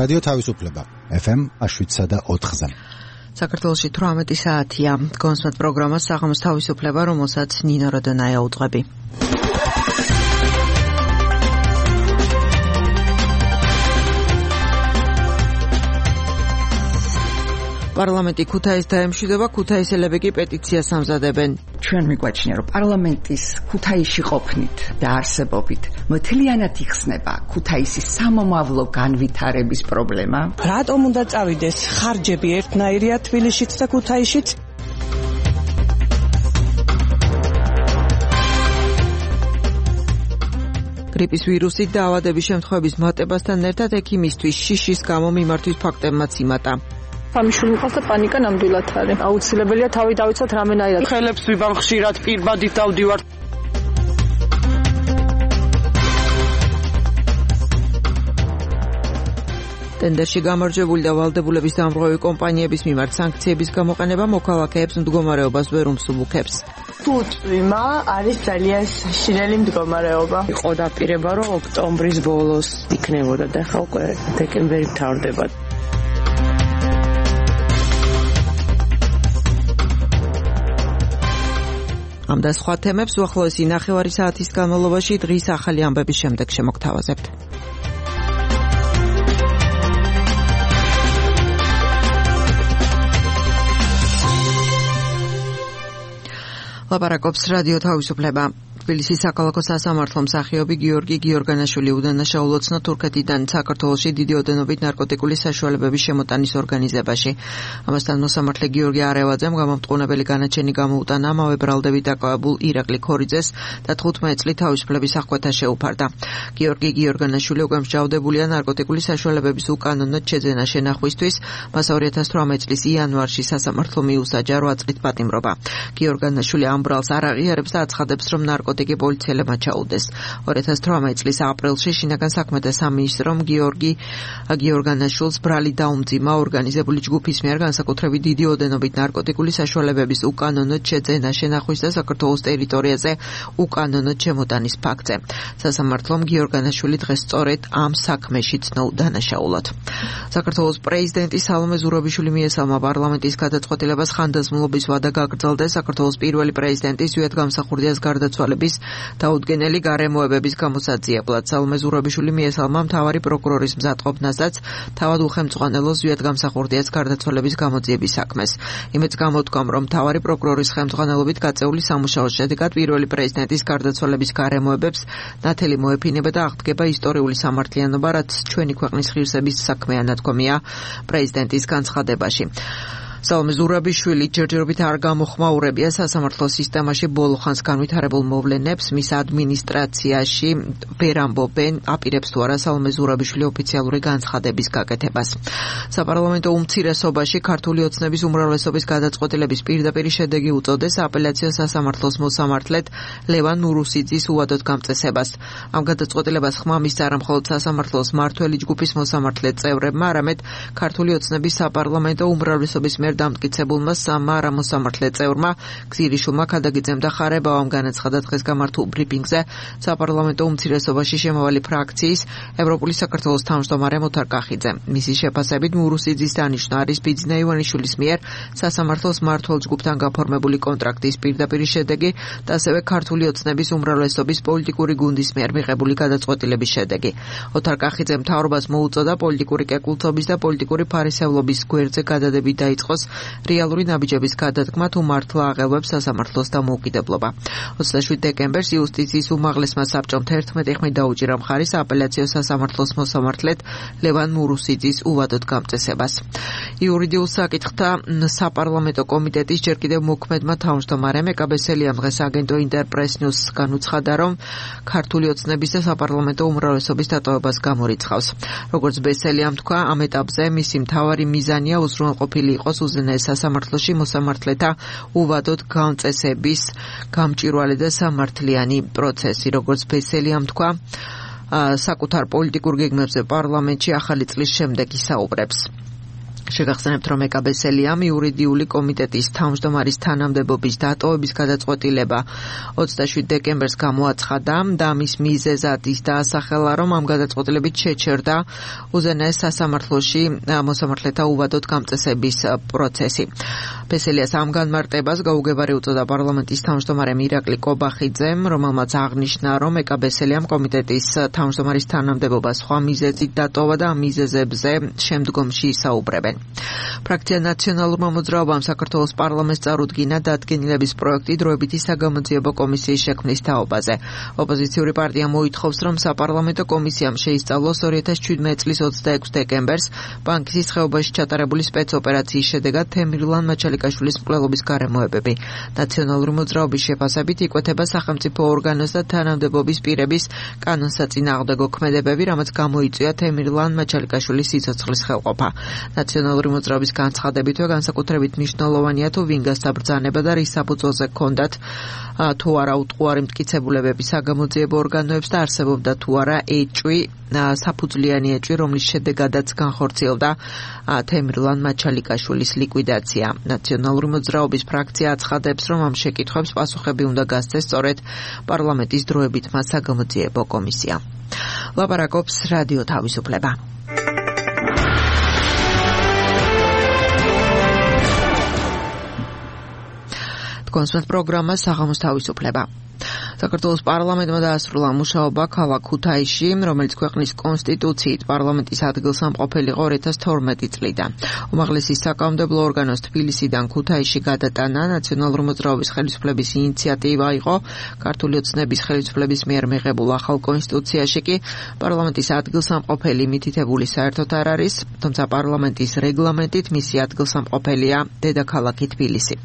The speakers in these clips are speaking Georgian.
რადიო თავისუფლება FM 7.4-ზე. საქართველოში 18 საათია. კონსმეთ პროგრამა საღამოს თავისუფლება, რომელსაც ნინო როდონაია უძღვები. პარლამენტი ქუთაისს დაემშვიდობა, ქუთაისელები კი პეტიციას ამზადებენ. ჩვენ მიგვაჩნია, რომ პარლამენტის ქუთაისში ყოფნით და არსებობით მთლიანად იხსნება ქუთაისის სამომავლო განვითარების პრობლემა. რატომ უნდა წავიდეს ხარჯები ერთნაირია თბილისშიც და ქუთაისშიც? გრიპის ვირუსით დაავადების შემთხვევების მატებასთან ერთად ექიმისთვის შიშის გამო მიმართვის ფაქტებმაც იმატა. ამიშვილი მყავს და პანიკა ნამდვილად არის. აუცილებელია თავი დავიცოთ რამენაირად. ხელებს ვიბამ ხშირად პირბადით დავდივარ. ტენდერში გამარჯვებული და ვალდებულების დამრღვევი კომპანიების მიმართ სანქციების გამოყენება მოქალაქეებს მდგომარეობას ვერ უმსუბუქებს. თუ წვიმა არის ძალიან საშინელი მდგომარეობა. იყო დაპირება, რომ ოქტომბრის ბოლოს იქნებოდა და ხა უკვე დეკემბერი მთავრდება. ამ და სხვა თემებს უახლოესი ნახევარი საათის განმავლობაში დღის ახალი ამბების შემდეგ შემოგთავაზებთ. ლაპარაკობს რადიო თავისუფლება. თბილისის საქალაქო სასამართლო მსახიობი გიორგი გიორგანაშვილი უდანაშაულოცნო თურქეთიდან საქართველოში დიდი ოდენობით ნარკოტიკული საშუალებების შემოტანის ორგანიზებაში. ამასთან მოსამართლე გიორგი არევაძემ გამომტყუნებელი განაჩენი გამოუტანა ამავე ბრალდებით დაკავებულ ირაკლი ქორიძეს და 15 წლით თავისუფლების აღკვეთა შეუფარდა. გიორგი გიორგანაშვილი უკვე მსჯავრდებულია ნარკოტიკული საშუალებების უკანონოდ შეძენა შენახვისთვის. მას 2018 წლის იანვარში სასამართლო მიუსაჯა 8 წლით პატიმრობა. გიორგანაშვილი ამ ბრალს არ აღიარებს და აცხადებს, რომ ნარკოტიკი პოლიციელებმა ჩაუდეს. 2018 წლის აპრილში შინაგან საქმეთა სამინისტრომ გიორგი გიორგანაშვილს ბრალი დაუმძიმა ორგანიზებული ჯგუფის მიერ განსაკუთრებით დიდი ოდენობით ნარკოტიკული საშუალებების უკანონოდ შეძენა შენახვის და საქართველოს ტერიტორიაზე უკანონოდ შემოტანის ფაქტზე. სასამართლომ გიორგანაშვილი დღეს სწორედ ამ საქმეში ცნო დანაშაულად. საქართველოს პრეზიდენტი სალომე ზურაბიშვილი მიესალმა პარლამენტის გადაწყვეტილებას ხანდაზმულობის ვადა გაგრძელდა საქართველოს პირველი პრეზიდენტის იუეთგამსახურდიას გარდაცვალების დაუდგენელი გარემოებების გამოსაძიებლად. სალომე ზურაბიშვილი მიესალმა მთავარი პროკურორის მზადყოფნასაც თავად უხელმძღვანელოს იუეთგამსახურდიას გარდაცვალების გამოძიების საქმეს. იმედს გამოთქვამ, რომ მთავარი პროკურორის ხელმძღვანელობით გაწეული სამუშაოს შედეგად პირველი პრეზიდენტის გარდაცვალების გარემოებებს ნათელი მოეფინება და აღდგება ისტორიული სამართლიანობა, რაც ჩვენი ქვეყნის ღირსების საქმეა, ნათქვამია პრეზიდენტის განცხადებაში. სალომე ზურაბიშვილი ჯერჯერობით არ გამოხმაურებია სასამართლო სისტემაში ბოლო ხანს განვითარებულ მოვლენებს, მის ადმინისტრაციაში ვერ ამბობენ, აპირებს თუ არა სალომე ზურაბიშვილი ოფიციალური განცხადების გაკეთებას. საპარლამენტო უმცირესობაში ქართული ოცნების უმრავლესობის გადაწყვეტილების პირდაპირ შედეგი უწოდეს აპელაციო სასამართლოს მოსამართლედ ლევან ნურუსიძის უვადოდ გამწესებას. ამ გადაწყვეტილებას ხმა მისცა მხოლოდ სასამართლოს მართველი ჯგუფის მოსამართლე წევრებმა, არამედ ქართული ოცნების საპარლამენტო უმრავლესობის მიერ დამტკიცებულმა სამმა მოსამართლე წევრმა გზირიშვილმა ქადაგიძემ და ხარებავამ განაცხადა დღეს გამართულ ბრიფინგზე საპარლამენტო უმცირესობაში შემავალი ფრაქციის ევროპული საქართველოს თავმჯდომარე მოთარ კახიძემ. მისი შეფასებით ნურუსიძის დანიშვნა არის ბიძინა ივანიშვილის მიერ სასამართლოს მმართველ ჯგუფთან გაფორმებული კონტრაქტის პირდაპირ შედეგი და ასევე ქართული ოცნების უმრავლესობის პოლიტიკური გუნდის მიერ მიღებული გადაწყვეტილების შედეგი. მოთარ კახიძემ მთავრობას მოუწოდა პოლიტიკური კეკლთობის და პოლიტიკური ფარისევლობის გვერდზე გადადებით დაიწყოს რეალური ნაბიჯების გადადგმა თუ მართლა აღელვებს სასამართლოს დამოუკიდებლობა. 27 დეკემბერს იუსტიციის უმაღლესმა საბჭომ 11 ხმით დაუჭირა მხარის აპელაციო სასამართლოს მოსამართლედ ლევან ნურუსიძის უვადოდ გამწესებას. იურიდიულ საკითხთა საპარლამენტო კომიტეტის ჯერ კიდევ მოქმედმა თავმჯდომარემ ეკაბესელიამ დღეს აგენტო ინტერპრეს ნიუსს განუცხადა, რომ ქართული ოცნების და საპარლამენტო უმრავლესობის დატოვებას გამორიცხავს. როგორც ბესელიამ თქვა, ამ ეტაპზე მისი მთავარი მიზანია უზრუნველყოფილი იყოს უზენაეს სასამართლოში მოსამართლეთა უვადოდ გამწესების გამჭვირვალე და სამართლიანი პროცესი. როგორც ბესელიამ თქვა, საკუთარ პოლიტიკურ გეგმებზე პარლამენტში ახალი წლის შემდეგ ისაუბრებს. შეგახსენებთ, რომ ეკაბესელიამ იურიდიული კომიტეტის თავმჯდომარის თანამდებობის დატოვების გადაწყვეტილება 27 დეკემბერს გამოაცხადა და მის მიზეზად ის დაასახელა, რომ ამ გადაწყვეტილებით შეჩერდა უზენაეს სასამართლოში მოსამართლეთა უვადოდ გამწესების პროცესი. ბესელიას ამ განმარტებას გაუგებარი უწოდა პარლამენტის თავმჯდომარემ ირაკლი კობახიძემ, რომელმაც აღნიშნა, რომ ეკაბესელიამ კომიტეტის თავმჯდომარის თანამდებობა სხვა მიზეზით დატოვა და ამ მიზეზებზე შემდგომში ისაუბრებენ. ფრაქცია ნაციონალურმა მოძრაობამ საქართველოს პარლამენტს წარუდგინა დადგენილების პროექტი დროებითი საგამოძიებო კომისიის შექმნის თაობაზე. ოპოზიციური პარტია მოითხოვს, რომ საპარლამენტო კომისიამ შეისწავლოს 2017 წლის 26 დეკემბერს ბანკის ხეობაში ჩატარებული სპეცოპერაციის შედეგად თემირლან მაჩალიკაშვილის მკვლელობის გარემოებები. ნაციონალური მოძრაობის შეფასებით იკვეთება სახელმწიფო ორგანოს და თანამდებობის პირების კანონსაწინააღმდეგო ქმედებები, რამაც გამოიწვია თემირლან მაჩალიკაშვილის სიცოცხლის ხელყოფა. ნაციონალური მოძრაობის განცხადებითვე განსაკუთრებით მნიშვნელოვანია თუ ვინგას საბრძანება და რის საფუძველზე ჰქონდათ თუ არა უტყუარი მტკიცებულებები საგამოძიებო ორგანოებს და არსებობდა თუ არა ეჭვი საფუძვლიანი ეჭვი, რომლის შედეგადაც განხორციელდა თემირლან მაჩალიკაშვილის ლიკვიდაცია. ნაციონალური მოძრაობის ფრაქცია აცხადებს, რომ ამ შეკითხვებს პასუხები უნდა გასცეს სწორედ პარლამენტის დროებითმა საგამოძიებო კომისიამ. ლაპარაკობს რადიო თავისუფლება. კონსულტ პროგრამა საღამოს თავისუფლება. საქართველოს პარლამენტმა დაასრულა მუშაობა ქალაქ ქუთაისში, რომელიც ქვეყნის კონსტიტუციით პარლამენტის ადგილსამყოფელი იყო 2012 წლიდან. უმაღლესი საკანონმდებლო ორგანოს თბილისიდან ქუთაისში გადატანა ნაციონალური მოძრაობის ხელისუფლების ინიციატივა იყო. ქართული ოცნების ხელისუფლების მიერ მიღებულ ახალ კონსტიტუციაში კი პარლამენტის ადგილსამყოფელი მითითებული საერთოდ არ არის, თუმცა პარლამენტის რეგლამენტით მისი ადგილსამყოფელია დედაქალაქი თბილისი.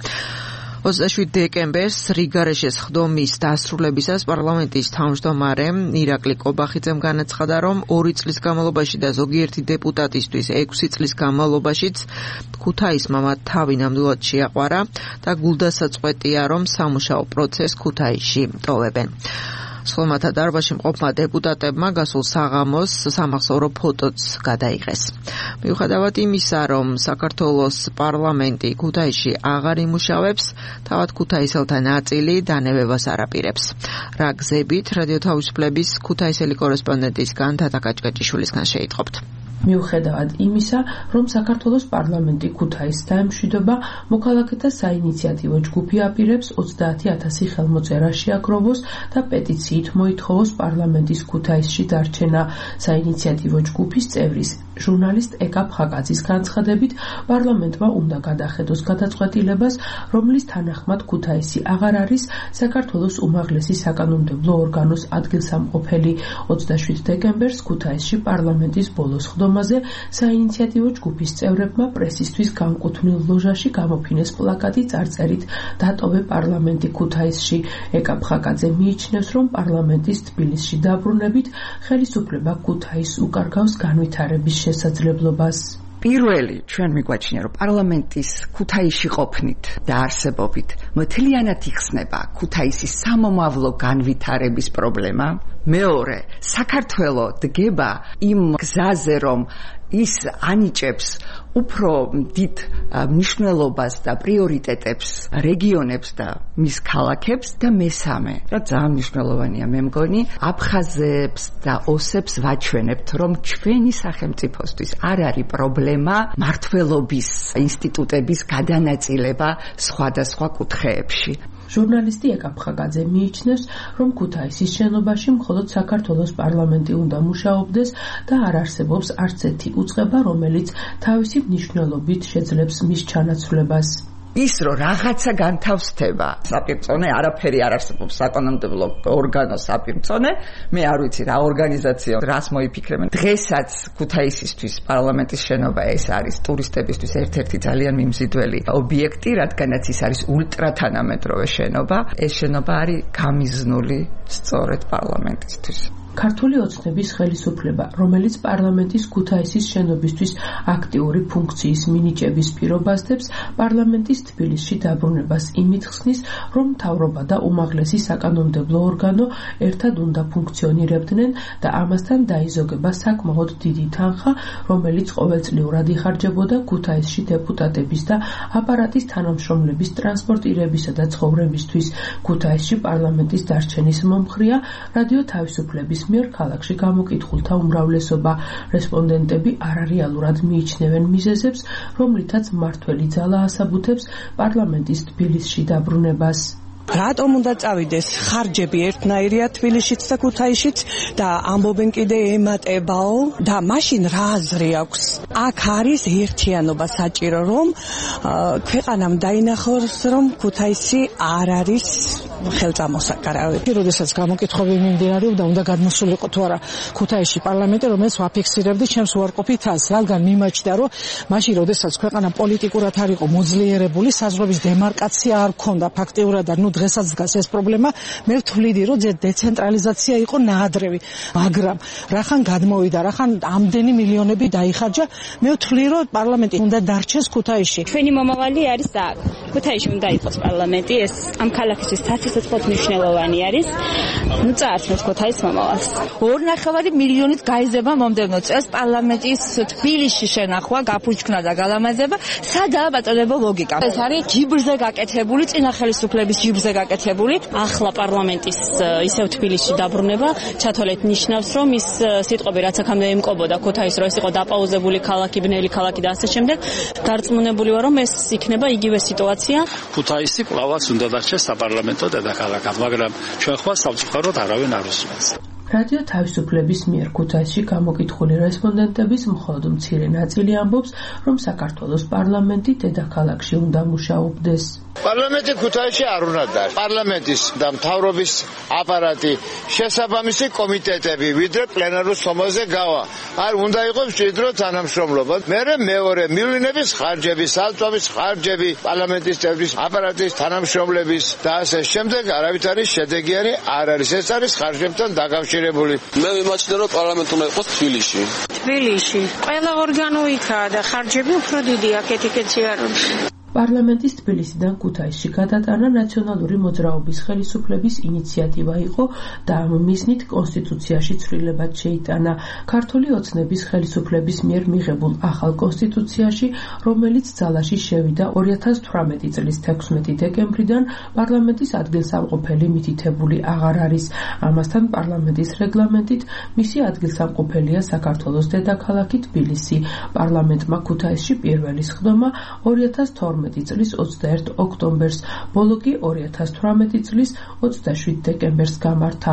27 დეკემბერს რიგარეშეს ხდომის დასრულებისას პარლამენტის თავმჯდომარემ ირაკლი კობახიძემ განაცხადა, რომ 2 წლის განმავლობაში და ზოგიერთი დეპუტატისთვის 6 წლის განმავლობაშიც ქუთაისმა მათ თავი ნამდვილად შეაყვარა და გულდასაწყვეტია, რომ სამუშაო პროცესს ქუთაისში ტოვებენ. სხდომათა დარბაზში მყოფმა დეპუტატებმა გასულ საღამოს სამახსოვრო ფოტოც გადაიღეს. მიუხედავად იმისა, რომ საქართველოს პარლამენტი ქუთაისში აღარ იმუშავებს, თავად ქუთაისელთა ნაწილი დანებებას არ აპირებს. რა გზებით რადიო თავისუფლების ქუთაისელი კორესპონდენტისგან თათა კაჭკაჭიშვილისგან შეიტყობთ. მიუხედავად იმისა, რომ საქართველოს პარლამენტი ქუთაისს დაემშვიდობა, მოქალაქეთა საინიციატივო ჯგუფი აპირებს 30,000 ხელმოწერა შეაგროვოს და პეტიციით მოითხოვოს პარლამენტის ქუთაისში დარჩენა. საინიციატივო ჯგუფის წევრის ჟურნალისტ ეკა ფხაკაძის განცხადებით, პარლამენტმა უნდა გადახედოს გადაწყვეტილებას, რომლის თანახმად ქუთაისი აღარ არის საქართველოს უმაღლესი საკანონმდებლო ორგანოს ადგილსამყოფელი. 27 დეკემბერს ქუთაისში პარლამენტის ბოლოს ხდომაზე საინიციატივო ჯგუფის წევრებმა პრესისთვის განკუთვნილ ლოჟაში გამოფინეს პლაკატი წარწერით „დატოვე პარლამენტი ქუთაისში“. ეკა ფხაკაძე მიიჩნევს, რომ პარლამენტის თბილისში დაბრუნებით ხელისუფლება ქუთაისს უკარგავს განვითარების შესაძლებლობას. პირველი ჩვენ მიგვაჩნია, რომ პარლამენტის ქუთაისში ყოფნით და არსებობით მთლიანად იხსნება ქუთაისის სამომავლო განვითარების პრობლემა. მეორე, საქართველო დგება იმ გზაზე, რომ ის ანიჭებს უფრო დიდ მნიშვნელობას და პრიორიტეტებს რეგიონებს და მის ქალაქებს და მესამე, რა ძალიან მნიშვნელოვანია მე მგონი, აფხაზებს და ოსებს ვაჩვენებთ, რომ ჩვენი სახელმწიფოსთვის არ არის პრობლემა მართლობის ინსტიტუტების გადანაწილება სხვადასხვა კუთხეებში. ჟურნალისტი ეკა ფხაკაძე მიიჩნევს, რომ ქუთაისის შენობაში მხოლოდ საქართველოს პარლამენტი უნდა მუშაობდეს და არ არსებობს არც ერთი უწყება, რომელიც თავისი მნიშვნელობით შეძლებს მის ჩანაცვლებას. ის რომ რაღაცა განთავსდება საპირწონე, არაფერი არ არსებობს საკანონმდებლო ორგანოს საპირწონე, მე არ ვიცი რა ორგანიზაცია რას მოიფიქრებენ. დღესაც ქუთაისისთვის პარლამენტის შენობა ეს არის ტურისტებისთვის ერთ-ერთი ძალიან მიმზიდველი ობიექტი, რადგანაც ის არის ულტრათანამედროვე შენობა. ეს შენობა არის გამიზნული სწორედ პარლამენტისთვის. ქართული ოცნების ხელისუფლება, რომელიც პარლამენტის ქუთაისის შენობისთვის აქტიური ფუნქციის მინიჭების პირობასდებს, პარლამენტის თბილისში დაბრუნებას იმით ხსნის, რომ მთავრობა და უმაღლესი საკანონმდებლო ორგანო ერთად უნდა ფუნქციონირებდნენ და ამასთან დაიზოგება საკმაოდ დიდი თანხა, რომელიც ყოველწლიურად იხარჯებოდა ქუთაისში დეპუტატების და აპარატის თანამშრომლების ტრანსპორტირებისა და ცხოვრებისთვის. ქუთაისში პარლამენტის დარჩენის მომხრეა რადიო თავისუფლების მიერ ქალაქში გამოკითხულთა უმრავლესობა. რესპონდენტები არარეალურად მიიჩნევენ მიზეზებს, რომლითაც მმართველი ძალა ასაბუთებს პარლამენტის თბილისში დაბრუნებას. რატომ უნდა წავიდეს ხარჯები ერთნაირია თბილისშიც და ქუთაისშიც და ამბობენ კიდე ემატებაო და მაშინ რა აზრი აქვს? აქ არის ერთიანობა საჭირო, რომ ქვეყანამ დაინახოს, რომ ქუთაისი არ არის ხელწამოსაკარავი. როდესაც გამოკითხვები მიმდინარეობდა, უნდა გადმოსულიყო თუ არა ქუთაისში პარლამენტი, რომელიც ვაფიქსირებდი ჩემს უარყოფით ას, რადგან მიმაჩნდა, რომ მაშინ როდესაც ქვეყანა პოლიტიკურად არ იყო მოძლიერებული, საზღვრების დემარკაცია არ ქონდა ფაქტიურად და დღესაც დგას ეს პრობლემა, მე ვთვლიდი, რომ დეცენტრალიზაცია იყო ნაადრევი, მაგრამ რახან გადმოვიდა, რახან ამდენი მილიონები დაიხარჯა, მე ვთვლი, რომ პარლამენტი უნდა დარჩეს ქუთაისში. ჩვენი მომავალი არის აქ. ქუთაისში უნდა იყოს პარლამენტი, ეს ამ ქალაქისთვის საცოცხლოდ მნიშვნელოვანი არის. ნუ წაართმევთ ქუთაისის მომავალს. 2.5 მილიონით გაიზრდება მომდევნო წელს პარლამენტის თბილისში შენახვა, გაფუჩქნა და გალამაზება. სადაა ბატონებო ლოგიკა? ეს არის ჯიბრზე გაკეთებული, წინა ხელისუფლების ჯიბრზე გაკეთებული. ახლა პარლამენტის ისევ თბილისში დაბრუნება ჩათვალეთ ნიშნავს, რომ ის სიტყვები რაც აქამდე ემკობოდა ქუთაისს, რომ ეს იყო დაპაუზებული ქალაქი, ბნელი ქალაქი და ასე შემდეგ, გარწმუნებული ვარ, რომ ეს იქნება იგივე სიტუაცია. ქუთაისი კვლავაც უნდა დარჩეს საპარლამენტო დედაქალაქად, მაგრამ ჩვენ ხვალ სამწუხაროდ არავინ არ უსმენს. რადიო თავისუფლების მიერ ქუთაისში გამოკითხული რესპონდენტების მხოლოდ მცირე ნაწილი ამბობს, რომ საქართველოს პარლამენტი დედაქალაქში უნდა მუშაობდეს. პარლამენტი ქუთაისში არ უნდა დარჩეს. პარლამენტის და მთავრობის აპარატი, შესაბამისი კომიტეტები, ვიდრე პლენარულ სხდომაზე გავა. არ უნდა იყოს მჭიდრო თანამშრომლობა. მეორე მივლინების ხარჯები, სალწვავის ხარჯები, პარლამენტის წევრის აპარატის თანამშრომლების და ასე შემდეგ არავითარი შედეგიანი არ არის. ეს არის ხარჯებთან დაკავშირებული. მე ვიმაჩნე, რომ პარლამენტი უნდა იყოს თბილისში. თბილისში. ყველა ორგანო იქაა და ხარჯები უფრო დიდი აქეთ-იქეთი არ არის. პარლამენტის თბილისიდან ქუთაისში გადატანა ნაციონალური მოძრაობის ხელისუფლების ინიციატივა იყო და ამ მიზნით კონსტიტუციაში ცვლილებად შეიტანა. ქართული ოცნების ხელისუფლების მიერ მიღებულ ახალ კონსტიტუციაში, რომელიც ძალაში შევიდა 2018 წლის 16 დეკემბრიდან, პარლამენტის ადგილსამყოფელი მითითებული აღარ არის. ამასთან პარლამენტის რეგლამენტით მისი ადგილსამყოფელია საქართველოს დედაქალაქი თბილისი. პარლამენტმა ქუთაისში პირველი სხდომა 2012 წლის 21 ოქტომბერს, ბოლო კი 2018 წლის 27 დეკემბერს გამართა.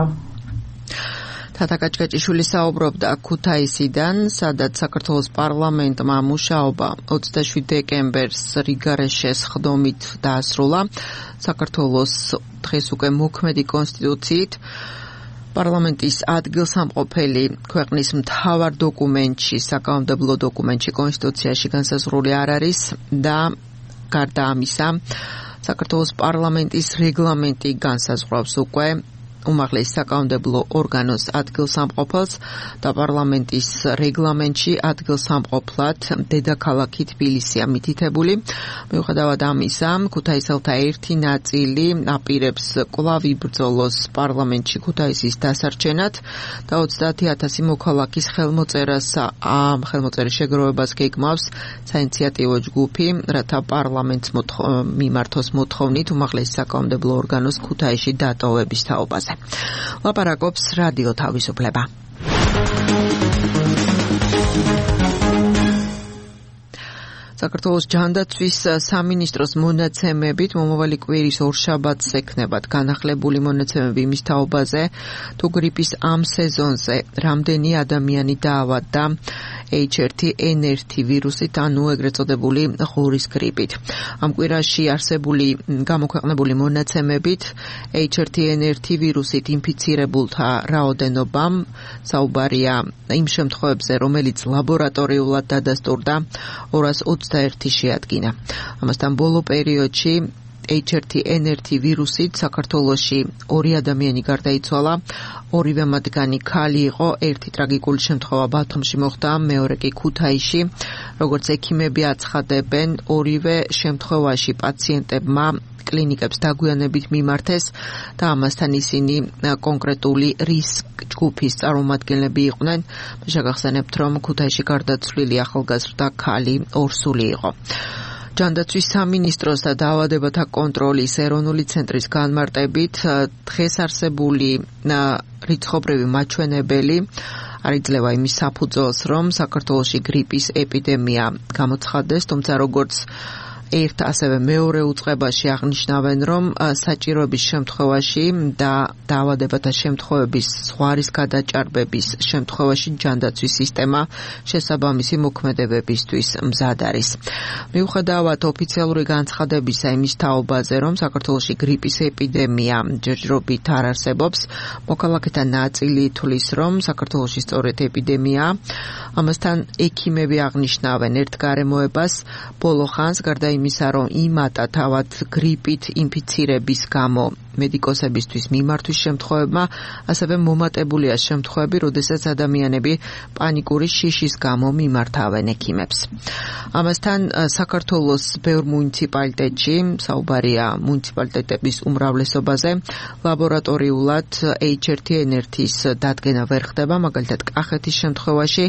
თათა კაჭკაჭიშვილი საუბრობდა ქუთაისიდან, სადაც საქართველოს პარლამენტმა მუშაობა 27 დეკემბერს რიგარეშეს სხდომით დაასრულა. საქართველოს დღეს უკვე მოქმედი კონსტიტუციით პარლამენტის ადგილსამყოფელი ქვეყნის მთავარ დოკუმენტში, საკანონმდებლო დოკუმენტში, კონსტიტუციაში განსაზღვრული არ არის და გარდა ამისა, საქართველოს პარლამენტის რეგლამენტი განსაზღვრავს უკვე უმაღლეს საკანონმდებლო ორგანოს ადგილსამყოფელს და პარლამენტის რეგლამენტში ადგილსამყოფლად დედაქალაქი თბილისია მითითებული. მიუხედავად ამისა, ქუთაისელთა ერთი ნაწილი აპირებს კვლავ იბრძოლოს პარლამენტში ქუთაისის დასარჩენად და 30,000 მოქალაქის ხელმოწერის შეგროვებას გეგმავს საინიციატივო ჯგუფი, რათა პარლამენტს მიმართოს მოთხოვნით უმაღლეს საკანონმდებლო ორგანოს ქუთაისში დატოვების თაობაზე. ლაპარაკობს რადიო თავისუფლება. საქართველოს ჯანდაცვის სამინისტროს მონაცემებით მომავალი კვირის ორშაბათს ექნებათ განახლებული მონაცემები იმის თაობაზე, თუ გრიპის ამ სეზონზე რამდენი ადამიანი დაავადდა H1N1 ვირუსით, ანუ ეგრეთ წოდებული ღორის გრიპით. ამ კვირაში არსებული გამოქვეყნებული მონაცემებით H1N1 ვირუსით ინფიცირებულთა რაოდენობამ საუბარია იმ შემთხვევებზე, რომელიც ლაბორატორიულად დადასტურდა 221 შეადგინა. ამასთან ბოლო პერიოდში H1N1 ვირუსით საქართველოში 2 ადამიანი გარდაიცვალა, ორივე მათგანი ქალი იყო, ერთი ტრაგიკული შემთხვევა ბათუმში მოხდა, მეორე კი ქუთაისში. როგორც ექიმები აცხადებენ, ორივე შემთხვევაში პაციენტებმა კლინიკებს დაგვიანებით მიმართეს და ამასთან ისინი კონკრეტული რისკ ჯგუფის წარმომადგენლები იყვნენ. შეგახსენებთ, რომ ქუთაისში გარდაცვლილი ახალგაზრდა ქალი ორსული იყო. ჯანდაცვის სამინისტროს და დაავადებათა კონტროლის ეროვნული ცენტრის განმარტებით დღეს არსებული რიცხობრივი მაჩვენებელი არ იძლევა იმის საფუძველს, რომ საქართველოში გრიპის ეპიდემია გამოცხადდეს, თუმცა როგორც ერთ ასევე მეორე უწყებაში აღნიშნავენ, რომ საჭიროების შემთხვევაში და დაავადებათა შემთხვევების ზღვარის გადაჭარბების შემთხვევაში ჯანდაცვის სისტემა შესაბამისი მოქმედებებისთვის მზად არის. მიუხედავად ოფიციალური განცხადებისა იმის თაობაზე, რომ საქართველოში გრიპის ეპიდემია ჯერჯერობით არ არსებობს, მოქალაქეთა ნაწილი თვლის, რომ საქართველოში სწორედ ეპიდემიაა. ამასთან ექიმები აღნიშნავენ ერთ გარემოებას, ბოლო ხანს გარდა იმისა, რომ იმატა თავად გრიპით ინფიცირების გამო მედიკოსებისთვის მიმართვის შემთხვევებმა, ასევე მომატებულია შემთხვევები, როდესაც ადამიანები პანიკური შიშის გამო მიმართავენ ექიმებს. ამასთან საქართველოს ბევრ მუნიციპალიტეტში, საუბარია მუნიციპალიტეტების უმრავლესობაზე, ლაბორატორიულად H1N1-ის დადგენა ვერ ხდება, მაგალითად კახეთის შემთხვევაში,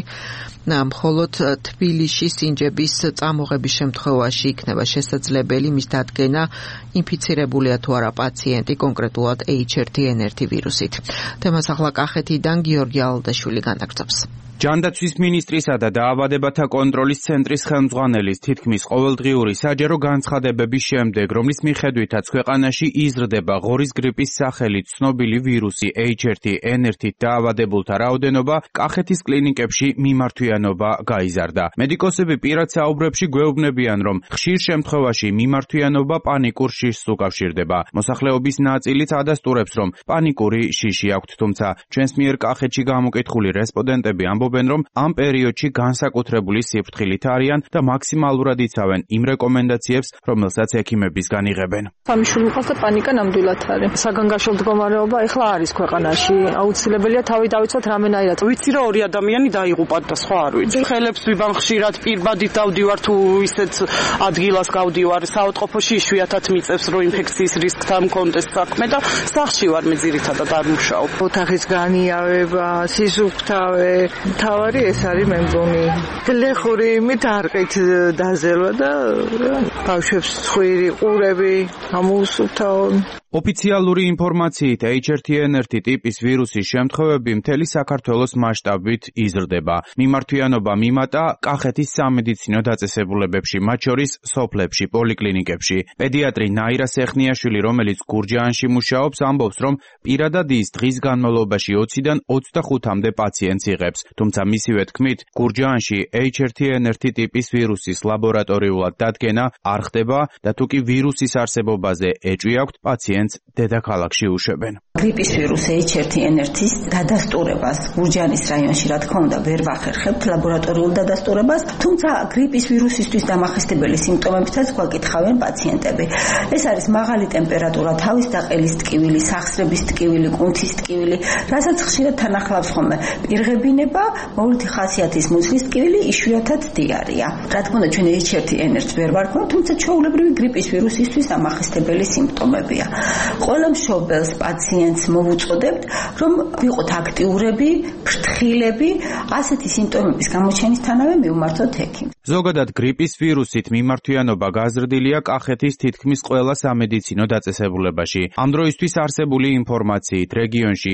მხოლოდ თბილისში სინჯების წამოღების შემთხვევაში იქნება შესაძლებელი მის დადგენა ინფიცირებულია თუ არა პაციენტი კონკრეტულად H1N1 ვირუსით. თემას ახლა კახეთიდან გიორგი ალდაშვილი განაგრძობს. ჯანდაცვის მინისტრისა და დაავადებათა კონტროლის ცენტრის ხელმძღვანელის თითქმის ყოველდღიური საჯარო განცხადებების შემდეგ, რომლის მიხედვითაც ქვეყანაში იზრდება ღორის გრიპის სახელით ცნობილი ვირუსი H1N1-ით დაავადებულთა რაოდენობა, კახეთის კლინიკებში მიმართვიანობა გაიზარდა. მედიკოსები პირად საუბრებში გვეუბნებიან, რომ ხშირ შემთხვევაში მიმართვიანობა პანიკურ შიშს უკავშირდება. მოსახლეობის ნაწილიც ადასტურებს, რომ პანიკური შიში აქვთ, თუმცა ჩვენს მიერ კახეთში გამოკითხული რესპონდენტები ამბობენ, რომ ამ პერიოდში განსაკუთრებული სიფრთხილით არიან და მაქსიმალურად იცავენ იმ რეკომენდაციებს, რომელსაც ექიმებისგან იღებენ. სამშობლო მყავს და პანიკა ნამდვილად არის. საგანგაშო მდგომარეობა ეხლა არის ქვეყანაში. აუცილებელია თავი დავიცვათ რამენაირად. ვიცი რომ 2 ადამიანი დაიღუპა და სხვა არ ვიცი. ხელებს ვიბან ხშირად პირბადით დავდივარ თუ ისეთ ადგილას გავდივარ. საავადმყოფოში იშვიათად მიწევს რომ ინფექციის რისკთან მქონდეს საქმე და სახლში ვარ მე ძირითადად არ მუშაობ. ოთახის განიავება, სისუფთავე თავარი ეს არის მე მგონი. გლეხური იმით არყით დაზელვა და ბავშვებს ცხვირი, ყურები ამოუსუფთავონ. ოფიციალური ინფორმაციით H1N1 ტიპის ვირუსის შემთხვევები მთელი საქართველოს მასშტაბით იზრდება. მიმართვიანობა მიმატა კახეთის სამედიცინო დაწესებულებებში, მათ შორის სოფლებში, პოლიკლინიკებში. პედიატრი ნაირა სეხნიაშვილი, რომელიც გურჯაანში მუშაობს, ამბობს, რომ პირადად ის დღის განმავლობაში 20-დან 25-მდე პაციენტს იღებს. თუმცა მისივე თქმით, გურჯაანში H1N1 ტიპის ვირუსის ლაბორატორიულად დადგენა არ ხდება და თუ კი ვირუსის არსებობაზე ეჭვი აქვთ, პაციენტს დედაქალაქში უშვებენ. გრიპის ვირუს H1N1-ის დადასტურებას გურჯაანის რაიონში, რა თქმა უნდა, ვერ ვახერხებთ ლაბორატორიულ დადასტურებას, თუმცა გრიპის ვირუსისთვის დამახასიათებელი სიმპტომებითაც გვაკითხავენ პაციენტები. ეს არის მაღალი ტემპერატურა, თავის დაყელის ტკივილი, სახსრების ტკივილი, კუნთის ტკივილი, რასაც ხშირად თან ახლავს ხოლმე პირღებინება, მოვლითი ხასიათის მუცლის ტკივილი, იშვიათად დიარეა. რა თქმა უნდა, ჩვენ H1N1-ს ვერ ვარქვენ, თუმცა ჩვეულებრივი გრიპის ვირუსისთვის დამახასიათებელი სიმპტომებია. ყველა მშობელს პაციენტს მოვუწოდებთ, რომ ვიყოთ აქტიურები, ფრთხილები, ასეთი სიმპტომების გამოჩენისთანავე მივმართოთ ექიმს. ზოგადად გრიპის ვირუსით მიმართვიანობა გაზრდილია კახეთის თითქმის ყველა სამედიცინო დაწესებულებაში. ამ დროისთვის არსებული ინფორმაციით რეგიონში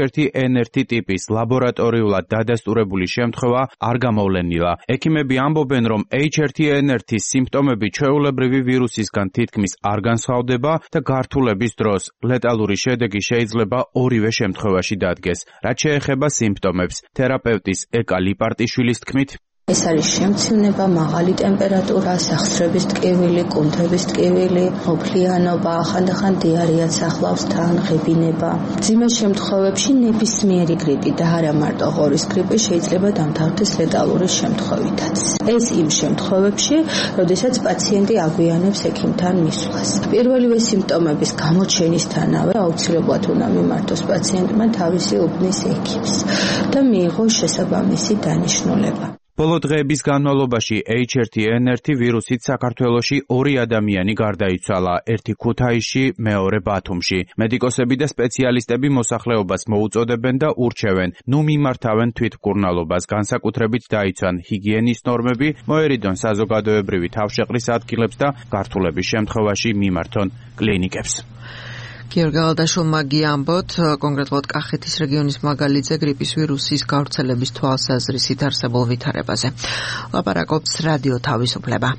H1N1 ტიპის ლაბორატორიულად დადასტურებული შემთხვევა არ გამოვლენილა. ექიმები ამბობენ, რომ H1N1-ის სიმპტომები ჩვეულებრივი ვირუსისგან თითქმის არ განსხვავდება და გართულების დროს ლეტალური შედეგი შეიძლება ორივე შემთხვევაში დადგეს. რაც შეეხება სიმპტომებს, თერაპევტის ეკა ლიპარტიშვილის თქმით, ეს არის შემცირება, მაღალი ტემპერატურა, სახსრების ტკივილი, კუნთების ტკივილი, ოფლიანობა, ხანდახან დიარეაც ახლავს თან, ღებინება. მძიმე შემთხვევებში ნებისმიერი გრიპი და არა მარტო ღორის გრიპი შეიძლება დამთავრდეს ლეტალური შემთხვევითაც. ეს იმ შემთხვევებში, როდესაც პაციენტი აგვიანებს ექიმთან მისვლას. პირველივე სიმპტომების გამოჩენისთანავე აუცილებლად უნდა მიმართოს პაციენტმა თავისი უბნის ექიმს და მიიღოს შესაბამისი დანიშნულება. ბოლო დღეების განმავლობაში H1N1 ვირუსით საქართველოში 2 ადამიანი გარდაიცვალა, ერთი ქუთაისში, მეორე ბათუმში. მედიკოსები და სპეციალისტები მოსახლეობას მოუწოდებენ და ურჩევენ, მიმართავენ თვითმკურნალობას, განსაკუთრებით დაიცვან ჰიგიენის ნორმები, მოერიდონ საზოგადოებრივი თავშეყრის ადგილებს და გართულების შემთხვევაში მიმართონ კლინიკებს. გიორგი გალადაშვილმა გიამბოთ, კონკრეტულად კახეთის რეგიონის მაგალითზე გრიპის ვირუსის გავრცელების თვალსაზრისით არსებულ ვითარებაზე. ლაპარაკობს რადიო თავისუფლება.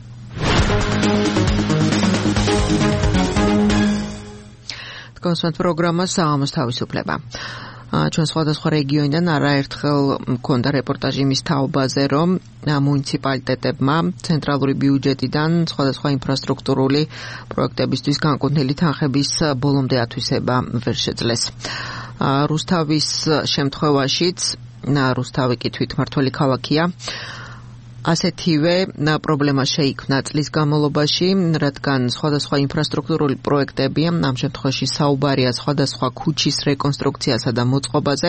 კონსულტ პროგრამა საღამოს თავისუფლება. ჩვენ სხვადასხვა რეგიონიდან არაერთხელ მქონდა რეპორტაჟი მის თაობაზე, რომ მუნიციპალიტეტებმა ცენტრალური ბიუჯეტიდან სხვადასხვა ინფრასტრუქტურული პროექტებისთვის განკუთვნილი თანხების ბოლომდე ათვისება ვერ შეძლეს. რუსთავის შემთხვევაშიც, რუსთავი კი თვითმმართველი ქალაქია, ასეთივე პრობლემა შეიქმნა წლის განმავლობაში, რადგან სხვადასხვა ინფრასტრუქტურული პროექტები, ამ შემთხვევაში საუბარია სხვადასხვა ქუჩის რეკონსტრუქციასა და მოწყობაზე,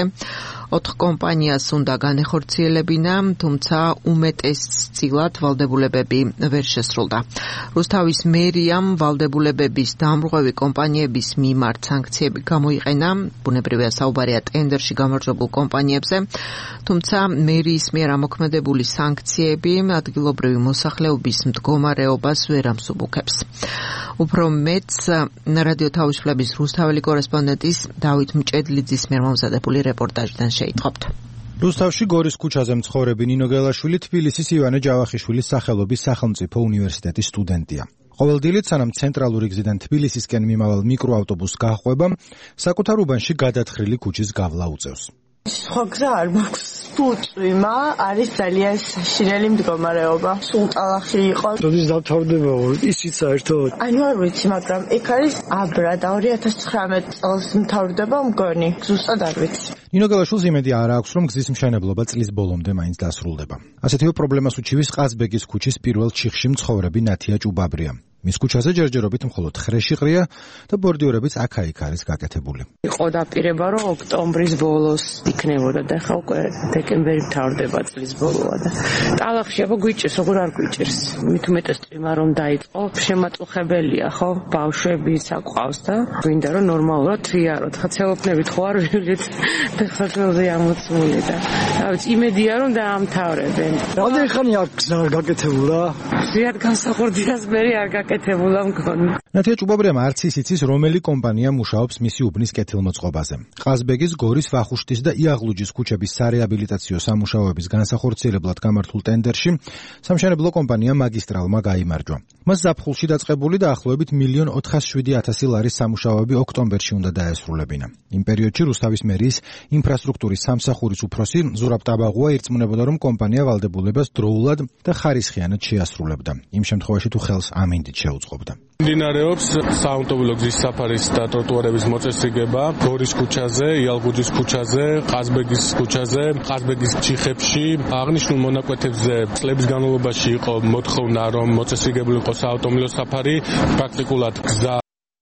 4 კომპანიას უნდა განეხორციელებინა, თუმცა უმეტესწილად ვალდებულებები ვერ შესრულდა. რუსთავის მერიამ ვალდებულებების დამრღვევი კომპანიების მიმართ სანქციები გამოიყენა, ბუნებრივია საუბარია ტენდერში გამარჯვებულ კომპანიებზე, თუმცა მერიის მიერ ამოქმედებული სანქციები ადგილობრივი მოსახლეობის მდგომარეობას ვერ ამსუბუქებს. უფრო მეტს რადიო თავისუფლების რუსთაველი კორესპონდენტის დავით მჭედლიძის მიერ მომზადებული რეპორტაჟიდან შეიტყობთ. რუსთავში გორის ქუჩაზე მცხოვრები ნინო გელაშვილი თბილისის ივანე ჯავახიშვილის სახელობის სახელმწიფო უნივერსიტეტის სტუდენტია. ყოველ დილით სანამ ცენტრალური გზიდან თბილისისკენ მიმავალ მიკროავტობუსს გაჰყვება, საკუთარ უბანში გადათხრილი ქუჩის გავლა უწევს. სხვა გზა არ მაქვს. სულწვიმა არის ძალიან საშინელი მდგომარეობა. სულ ტალახი იყო. როდის დავთავრდება ისიც საერთოდ? ანუ არ ვიცი, მაგრამ ეგ არის აბრა და 2019 წელს მთავრდება მგონი. ზუსტად არ ვიცი. ნინო გელაშვილს იმედი არ აქვს, რომ გზის მშენებლობა წლის ბოლომდე მაინც დასრულდება. ასეთივე პრობლემას უჩივის ყაზბეგის ქუჩის პირველ ჩიხში მცხოვრები ნათია ჭუბაბრია. მის ქუჩაზე ჯერჯერობით მხოლოდ ხრეში ყრია და ბორდიორებიც აქა-იქ არის გაკეთებული. იყო დაპირება, რომ ოქტომბრის ბოლოს იქნებოდა და ხა უკვე დეკემბერი მთავრდება წლის ბოლოა და ტალახში აბა გვიჭირს, როგორ არ გვიჭირს. მით უმეტეს წვიმა რომ დაიწყო, შემაწუხებელია, ხო? ბავშვები საყავს და გვინდა რომ ნორმალურად თრიაროთ. ხა ცელოფნებით ხო არ ვილით ფეხსაცმელზე ამოწმული და რა ვიცი, იმედია რომ დაამთავრებენ. რამდენი ხანი აქ გაკეთებულა? ზიად განსახორდიას მერი არ გაკეთებულა მგონი. ნათია ჭუბაბრიამ არც ის იცის, რომელი კომპანია მუშაობს მისი უბნის კეთილმოწყობაზე. ყაზბეგის, გორის, ვახუშტის და იაღლუჯის ქუჩების სარეაბილიტაციო სამუშაოების განსახორციელებლად გამართულ ტენდერში სამშენებლო კომპანია მაგისტრალმა გაიმარჯვა. მას ზაფხულში დაწყებული და ახლოებით 1.407.000 ლარის სამუშაოები ოქტომბერში უნდა დაესრულებინა. იმ პერიოდში რუსთავის მერიის ინფრასტრუქტურის სამსახურის უფროსი ზურაბ ტაბაღუა ირწმუნებოდა, რომ კომპანია ვალდებულებას დროულად და ხარისხიანად შეასრულებდა. იმ შემთხვევაში თუ ხელს ამინდით შეუწყობდა. მიმდინარეობს საავტომობილო გზის საფარის და ტროტუარების მოწესრიგება გორის ქუჩაზე, იალგუჯის ქუჩაზე, ყაზბეგის ქუჩაზე, ყაზბეგის ჩიხებში. აღნიშნულ მონაკვეთებზე წლების განმავლობაში იყო მოთხოვნა, რომ მოწესრიგებული იყოს საავტომობილო საფარი, პრაქტიკულად გზა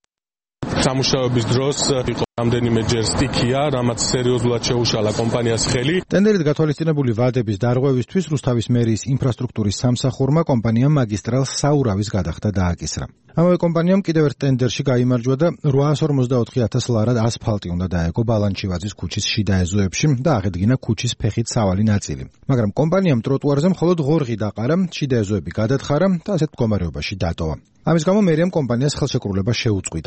სამუშაოების დროს იყო რამდენიმე ჯერ სტიქია, რამაც სერიოზულად შეუშალა კომპანიას ხელი. ტენდერით გათვალისწინებული ვადების დარღვევისთვის რუსთავის მერიის ინფრასტრუქტურის სამსახურმა კომპანიამ მაგისტრალს საურავის გადახდა დააკისრა. ამავე კომპანიამ კიდევ ერთ ტენდერში გაიმარჯვა და 844.000 ლარად ასფალტი უნდა დაეკო ბალანჩივაძის ქუჩის შიდა ეზოებში და აღედგინა ქუჩის ფეხით სავალი ნაწილი. მაგრამ კომპანიამ ტროტუარზე მხოლოდ ღორღი დაყარა, შიდა ეზოები გადათხარა და ასეთ მდგომარეობაში დატოვა. ამის გამო მერიამ კომპანიას ხელშეკრულება შეუწყვიტა.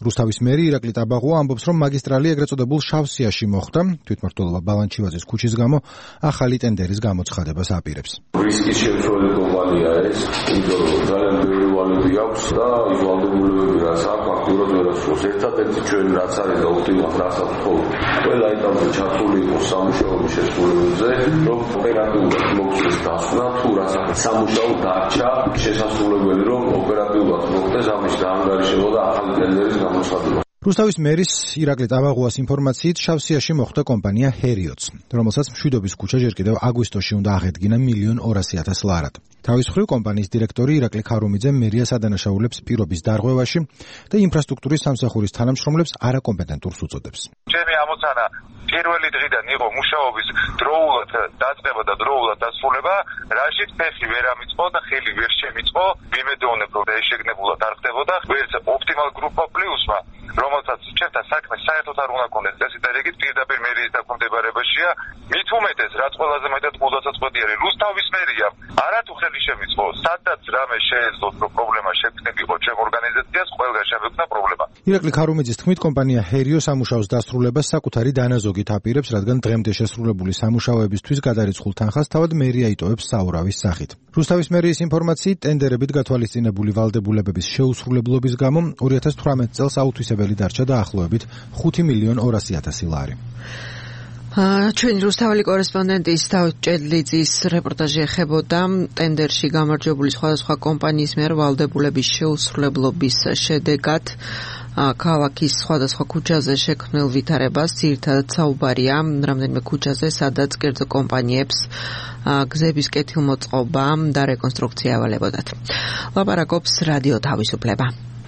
რუსთავის მერი ირაკლი ტაბაღუა ამბობს, რომ მაგისტრალი ეგრეთ წოდებულ შავსიაში მოხდა. თვითმმართველობა ბალანჩივაძის ქუჩის გამო ახალი ტენდერის გამოცხადებას აპირებს. რისკის შემცველი კომპანია ეს, იმიტომ რომ ძალიან ბევრი ვალები აქვს და ის ვალდებულებები რაც აქვს აქტიურად ვერასწორს. ერთადერთი ჩვენ რაც არის და ულტიმატ რასაც ვთხოვთ, ყველა ეტაპზე ჩართული იყოს სამუშაოების შესრულებაზე, რომ ოპერატიულად მოხდეს დასვლა თუ რასაც სამუშაო დარჩა შესაძლებელი, რომ ოპერატიულად მოხდეს ამის დაანგარიშება და ახალი ტენდერის გამოცხადება. რუსთავის მერის ირაკლი ტაბაღუას ინფორმაციით შავსიაში მოხდა კომპანია ჰერიოც, რომელსაც მშვიდობის ქუჩა ჯერ კიდევ აგვისტოში უნდა აღედგინა 1,200,000 ლარად. თავის მხრივ კომპანიის დირექტორი ირაკლი ხარუმიძე მერიას ადანაშაულებს პირობის დარღვევაში და ინფრასტრუქტურის სამსახურის თანამშრომლებს არაკომპეტენტურს უწოდებს. ჩემი ამოცანა პირველი დღიდან იყო მუშაობის დროულად დაწყება და დროულად დასრულება, რაშიც ფეხი ვერ ამიწყო და ხელი ვერ შემიწყო, ვიმედოვნებ რომ ეს შეგნებულად არ ხდებოდა. ვერც ოპტიმალ გრუპ პლუსმა, რომელსაც ჩემთან საქმე საერთოდ არ უნდა კონდეს წესი და რიგით პირდაპირ მერიის დაქვემდებარებაშია, მით უმეტეს რაც ყველაზე მეტად გულდასაწყვეტი არის რუსთავის მერია. არათუ ხელი შემიწყო, სადაც რამე შეეძლოთ რომ პრობლემა შექმნებიყო ჩემ ორგანიზაციას, ყველგან შემექმნა პრობლემა. ირაკლი ხარუმიძის თქმით, კომპანია ჰერიო სამუშაოს დასრულებას საკუთარი დანაზოგით აპირებს, რადგან დღემდე შესრულებული სამუშაოებისთვის გადარიცხულ თანხას თავად მერია იტოვებს საურავის სახით. რუსთავის მერიის ინფორმაციით, ტენდერებით გათვალისწინებული ვალდებულებების შეუსრულებლობის გამო 2018 წელს აუთვისებელი დარჩა დაახლოებით 5,200,000 ლარი. ჩვენი რუსთაველი კორესპონდენტის დავით ჭედლიძის რეპორტაჟი ეხებოდა ტენდერში გამარჯვებული სხვადასხვა კომპანიის მიერ ვალდებულების შეუსრულებლობის შედეგად ქალაქის სხვადასხვა ქუჩაზე შექმნილ ვითარებას. ძირითადად საუბარია რამდენიმე ქუჩაზე, სადაც კერძო კომპანიებს გზების კეთილმოწყობა და რეკონსტრუქცია ევალებოდათ. ლაპარაკობს რადიო თავისუფლება.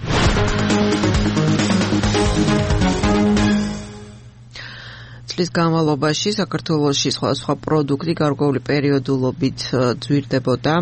წლის განმავლობაში საქართველოში სხვადასხვა პროდუქტი გარკვეული პერიოდულობით ძვირდებოდა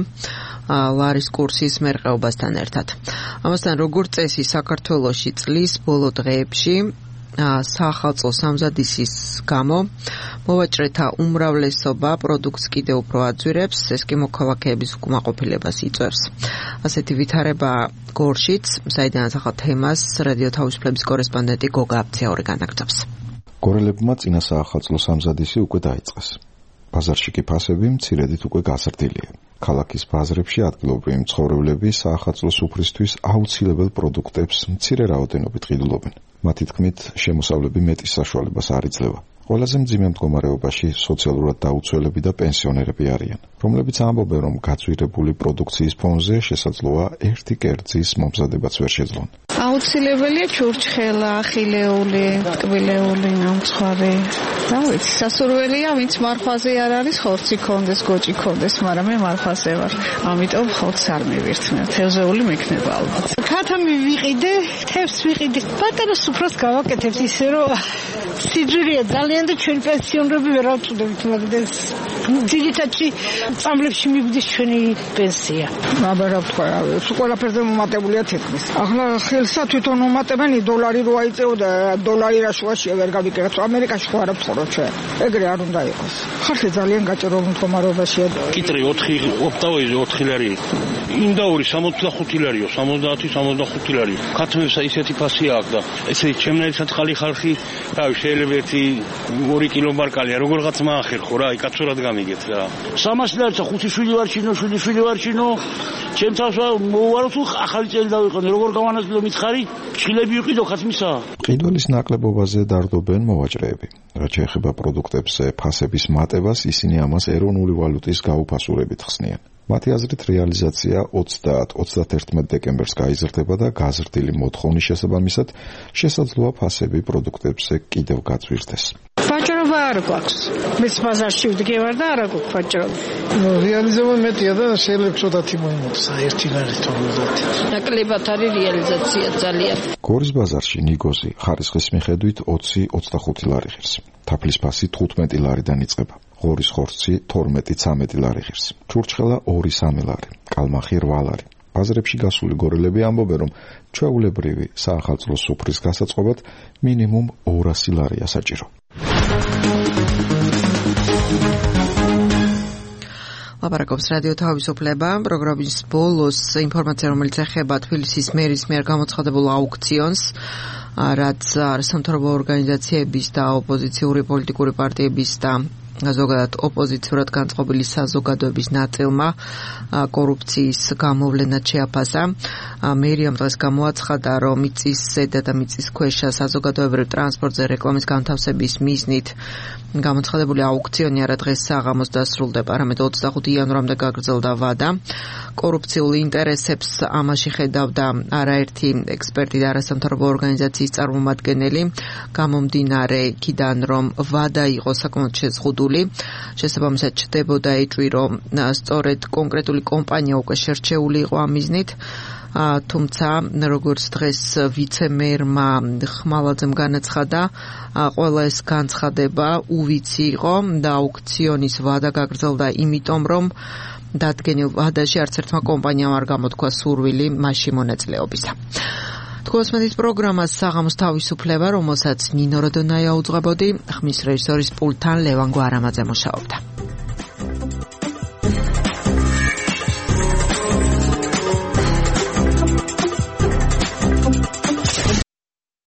ლარის კურსის მერყეობასთან ერთად. ამასთან როგორც წესი საქართველოში წლის ბოლო დღეებში საახალწლო სამზადისის გამო მოვაჭრეთა უმრავლესობა პროდუქტს კიდევ უფრო აძვირებს, ეს კი მოქალაქეების უკმაყოფილებას იწვევს. ასეთი ვითარება გორშიც, საიდანაც ახალ თემას რადიო თავისუფლების კორესპონდენტი გოგა აბცეური განაგრძობს. გორელებმა წინა საახალწლო სამზადისი უკვე დაიწყეს. ბაზარში კი ფასები მცირედით უკვე გაზრდილია. ქალაქის ბაზრებში ადგილობრივი მცხოვრებლები საახალწლო სუფრისთვის აუცილებელ პროდუქტებს მცირე რაოდენობით ყიდულობენ. მათი თქმით, შემოსავლები მეტის საშუალებას არ იძლევა. ყველაზე მძიმე მდგომარეობაში სოციალურად დაუცველები და პენსიონერები არიან, რომლებიც ამბობენ, რომ გაძვირებული პროდუქციის ფონზე შესაძლოა ერთი კერძის მომზადებაც ვერ შეძლონ. აუცილებელია ჩურჩხელა, ხილეული, ტკბილეული, ნამცხვარი. და ვიცი, სასურველია, ვინც მარხვაზე არ არის, ხორცი კონდეს, გოჭი კონდეს, მაგრამ მე მარხვაზე ვარ. ამიტომ ხორცს არ მივირთმევ. თევზეული მექნება ალბათ. ქათა მივიყიდე, თევზს ვიყიდე. პატარა სუფრას გავაკეთებ ისე, რომ სიძვირია ძალიან და ჩვენ პენსიონერები ვერ ავწუდებთ მაგდეს. ძირითადში წამლებში მიგვდის ჩვენი პენსია. აბა რა ვთქვა, ყველაფერზე მომატებულია თითქმის. ახლა ხელსა თვითონ მომატებენ $1 რო აიწეოდა, $1 რაშუაშია ვერ გავიკეთებ. ამერიკაში ხო არ ვთხოვრო ჩვენ. ეგრე არ უნდა იყოს. ხალხი ძალიან გაჭირო მდგომარეობაშია. კიტრი 4 ოპტავეზე 4 ლარი. ინდაური 65 ლარიო, 70-65 ლარი. ქათმევსა ისეთი ფასი აქვს და ესე ჩემნაირად ხალი ხალხი, რავი, შეიძლება ერთი 2 კილო მარკალია, როგორღაც მაახერხო რა, კაცურად გამიგეთ რა. 300 ლარიცა 5 შვილი ვარჩინო, 7 შვილი ვარჩინო. ჩემთავს მოვარო თუ ახალი წელი დავიყენე, როგორ გავანაწილო მითხარი, ჩხილები ვიყიდო ხათმისა. ყიდველის ნაკლებობაზე დარდობენ მოვაჭრეები. რაც შეეხება პროდუქტებზე ფასების მატებას, ისინი ამას ეროვნული ვალუტის გაუფასურებით ხსნიან. მათი აზრით რეალიზაცია 30-31 დეკემბერს გაიზრდება და გაზრდილი მოთხოვნის შესაბამისად შესაძლოა ფასები პროდუქტებზე კიდევ გაძვირდეს. ვაჭრობა არ გვაქვს. მეც ბაზარში ვდგევარ და არ აქვს ვაჭრობა. რეალიზება მეტია და შეიძლება ცოტათი მოიმოწა 1 ლარი 50. ნაკლებად არის რეალიზაცია ძალიან. გორის ბაზარში ნიგოზი ხარისხის მიხედვით 20-25 ლარი ღირს. თაფლის ფასი 15 ლარიდან იწყება. ღორის ხორცი 12-13 ლარი ღირს. ჩურჩხელა 2-3 ლარი, კალმახი 8 ლარი. ბაზრებში გასული გორელები ამბობენ, რომ ჩვეულებრივი საახალწლო სუფრის გასაწყობად მინიმუმ 200 ლარია საჭირო. ლაპარაკობს რადიო თავისუფლება. პროგრამის ბოლოს ინფორმაცია, რომელიც ეხება თბილისის მერის მიერ გამოცხადებულ აუქციონს. რაც არასამთავრობო ორგანიზაციების და ოპოზიციური პოლიტიკური პარტიების და ზოგადად ოპოზიციურად განწყობილი საზოგადოების ნაწილმა კორუფციის გამოვლენად შეაფასა. მერიამ დღეს გამოაცხადა, რომ მიწის ზედა და მიწის ქვეშ საზოგადოებრივ ტრანსპორტზე რეკლამის განთავსების მიზნით გამოცხადებული აუქციონი არა დღეს საღამოს დასრულდება, არამედ 25 იანვრამდე გაგრძელდა ვადა. კორუფციულ ინტერესებს ამაში ხედავდა არაერთი ექსპერტი და არასამთავრობო ორგანიზაციის წარმომადგენელი, გამომდინარე იქიდან, რომ ვადა იყო საკმაოდ შეზღუდული. შესაბამისად ჩდებოდა ეჭვი, რომ სწორედ კონკრეტული კომპანია უკვე შერჩეული იყო ამ მიზნით. თუმცა როგორც დღეს ვიცე-მერმა ხმალაძემ განაცხადა, ყველა ეს განცხადება უვიცი იყო და აუქციონის ვადა გაგრძელდა იმიტომ, რომ დადგენილ ვადაში არც ერთმა კომპანიამ არ გამოთქვა სურვილი მასში მონაწილეობისა. თქვენს პროგრამას საღამოს თავისუფლება, რომელსაც ნინო როდონაია უძღვებოდი, ხმის რეჟისორის პულტთან ლევან გვარამაძე მუშაობდა.